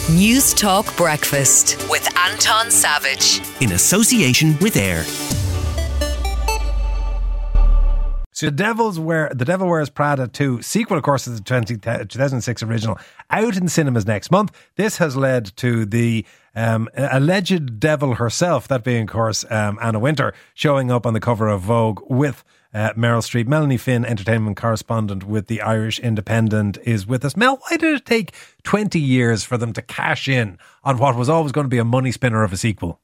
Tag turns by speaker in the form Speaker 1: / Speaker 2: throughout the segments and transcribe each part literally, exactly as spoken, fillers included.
Speaker 1: News Talk Breakfast with Anton Savage
Speaker 2: in association with Air.
Speaker 3: So the Devil's Wear, The Devil Wears Prada two sequel, of course, is the twenty, two thousand six original, out in cinemas next month. This has led to the um, alleged devil herself, that being, of course, um, Anna Wintour, showing up on the cover of Vogue with uh, Meryl Streep. Melanie Finn, entertainment correspondent with the Irish Independent, is with us. Mel, why did it take twenty years for them to cash in on what was always going to be a money spinner of a sequel?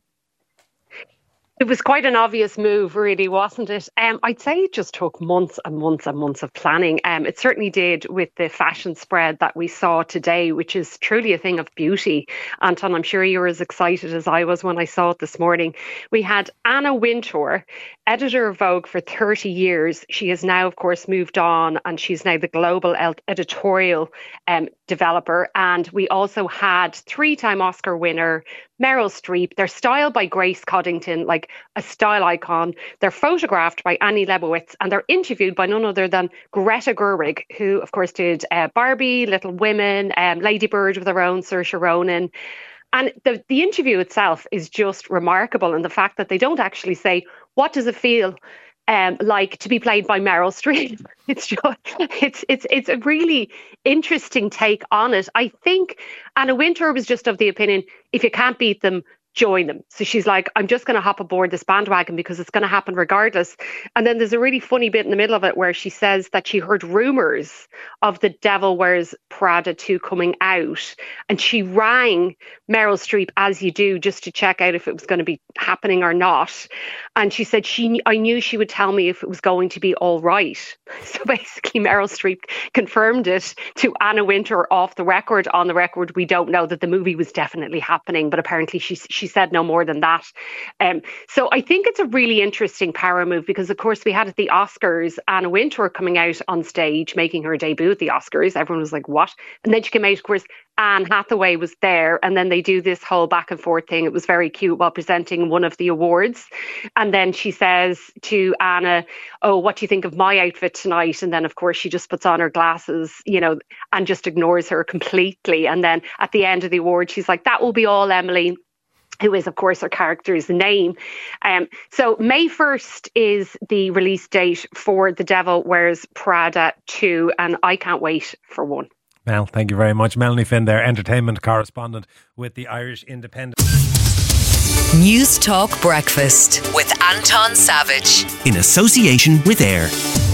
Speaker 4: It was quite an obvious move, really, wasn't it? Um, I'd say it just took months and months and months of planning. Um, it certainly did with the fashion spread that we saw today, which is truly a thing of beauty. Anton, I'm sure you're as excited as I was when I saw it this morning. We had Anna Wintour, editor of Vogue for thirty years. She has now, of course, moved on, and she's now the global editorial um, developer. And we also had three-time Oscar winner Meryl Streep. They're styled by Grace Coddington, like a style icon. They're photographed by Annie Leibovitz, and they're interviewed by none other than Greta Gerwig, who, of course, did uh, Barbie, Little Women, um, Lady Bird with her own Saoirse Ronan. And the, the interview itself is just remarkable, and the fact that they don't actually say, what does it feel um, like to be played by Meryl Streep? It's just, it's it's it's a really interesting take on it. I think Anna Wintour was just of the opinion, if you can't beat them, join them. So she's like, I'm just going to hop aboard this bandwagon because it's going to happen regardless. And then there's a really funny bit in the middle of it where she says that she heard rumours of The Devil Wears Prada two coming out, and she rang Meryl Streep, as you do, just to check out if it was going to be happening or not. And she said, she, I knew she would tell me if it was going to be all right. So basically Meryl Streep confirmed it to Anna Wintour off the record. On the record, we don't know that the movie was definitely happening, but apparently she she said no more than that. Um, so I think it's a really interesting power move because, of course, we had at the Oscars Anna Wintour coming out on stage, making her debut at the Oscars. Everyone was like, what? And then she came out, of course, Anne Hathaway was there, and then they do this whole back and forth thing. It was very cute while presenting one of the awards. And then she says to Anna, oh, what do you think of my outfit tonight? And then, of course, she just puts on her glasses, you know, and just ignores her completely. And then at the end of the award, she's like, that will be all, Emily, who is, of course, her character's name. Um, so May first is the release date for The Devil Wears Prada two, and I can't wait for one.
Speaker 3: Mel, thank you very much. Melanie Finn there, entertainment correspondent with the Irish Independent.
Speaker 1: News Talk Breakfast with Anton Savage
Speaker 2: in association with Air.